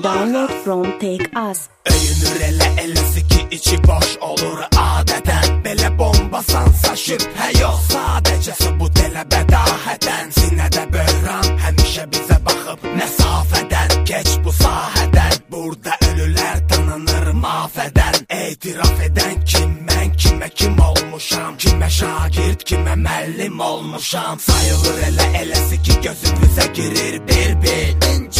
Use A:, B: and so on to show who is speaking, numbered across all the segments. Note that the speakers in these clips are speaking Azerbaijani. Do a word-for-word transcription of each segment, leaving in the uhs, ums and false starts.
A: Download from Take Us.
B: Öyünür elə eləsi ki içi boş olur adətən. Belə bombasan saşıb hə yox, sadəcə sübut elə bədahətən. Sinədə böhran həmişə bizə baxıb məsafədən. Keç bu sahədən, burada ölülər tanınır mafədən. Etiraf edən kim, mən kimə kim olmuşam, kimə şagird, kimə müəllim olmuşam. Sayılır elə eləsi ki gözümüzə girir bir-bir.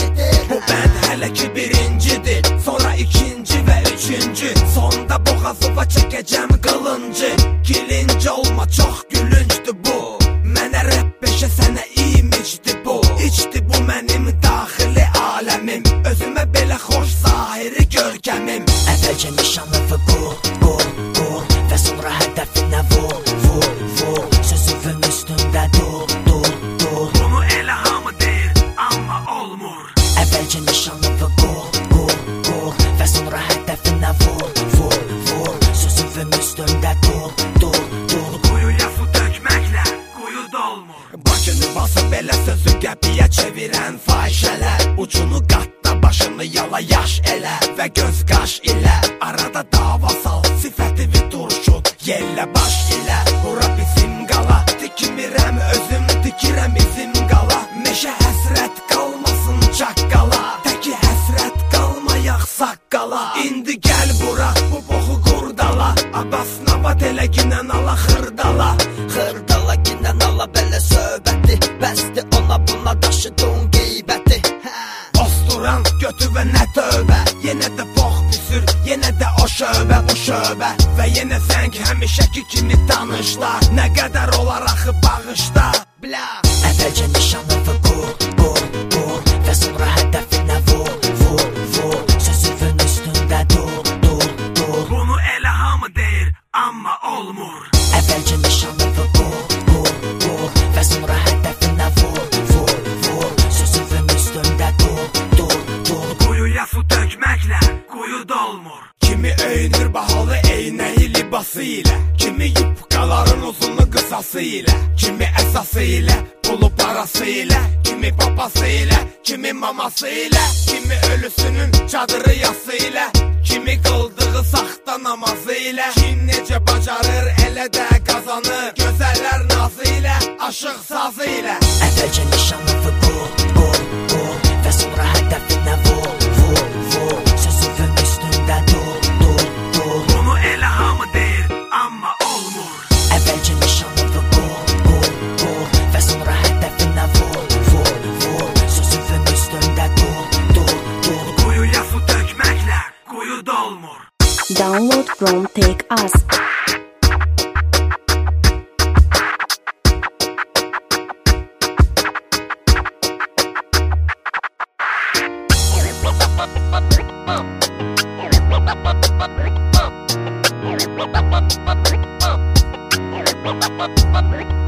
B: Bu bənd hələ ki birincidir, sonra ikinci və üçüncü. Sonda boğazıva çəkəcəm qılıncı. Gilinci olma, çox gülüncdür bu. Mənə rəbb peşə, sənə imicdir bu. İçdi bu mənim daxili aləmim. Özümə belə xoş zahiri görkəmim.
C: Əvvəlcə nişanlığı bu, bu, bu. Və sonra hədəfinə vur, vur, vur. Sözümün üstündə dur, dur, dur.
B: Bunu elə hamı deyir, amma olmur.
C: Əvvəlcə nişanlığı bu, bu, bu. Və sonra hədəfinə vur, vur, vur. Sözümün üstündə dur, dur, dur.
B: Quyuya su dökməklə quyu dolmur. Başını basıb belə sözü qəpiyə çevirən fahişələr. Ucunu qatda, başını yala yaş elə. Və göz qaş ilə arada dava sal, sifətivi turşut yellə baş ilə. Bura bizim qala, dikimirəm özüm, dikirəm izim qala. Meşə həsrət qalmasın çaqqala, təki həsrət qalmayaq saqqala. İndi gəl bura, bu boxu qurdala. Abbas Navat elə ginən ala xırdala.
C: Xırdala ginən ala belə söhbəti. Bəsdi ona buna daşıdın qeybəti.
B: Osturan götü və nə tövbə. Yenə də box püsür, yenə də o şöbə bu şöbə. Və yenə zəng həmişəki kimi danışlar. Nə qədər olar axı bağışda. Bla.
C: Əvvəlcə nişanlığı qur, qur, qur. Və sonra hədəfinə vur, vur, vur. Sözümün üstündə dur, dur, dur.
B: Bunu elə hamı deyir, amma olmur.
C: Əvvəlcə nişanlığı qur, qur, qur. Və sonra hədəfinə vur, vur, vur. Sözümün üstündə dur, dur, dur.
B: Quyuya su dökməklə quyu dolmur. Kimi öyünür bahalı eynəyi libası ilə. Kimi yupqaların uzunu qısası ilə. Kimi əsası ilə, pulu parası ilə. Kimi papası ilə, kimi maması ilə. Kimi ölüsünün çadırı yası ilə. Kimi qıldığı saxta namazı ilə. Kim necə bacarır elə də qazanır. Gözəllər nazı ilə, aşıq sazı ilə.
C: Əvvəlcə nişanlığı qur, qur, qur. Və sonra hədəfinə vur, vur, vur. Sözümün üstündə dur, dur, dur.
B: Bunu elə hamı deyir, amma olmur.
C: Əvvəlcə nişanlığı qur, qur, qur. Və sonra hədəfinə vur, vur, vur. Sözümün üstündə dur, dur, dur.
B: Quyuya su dökməklə quyu dolmur.
A: Download from Take Us.
D: Bye.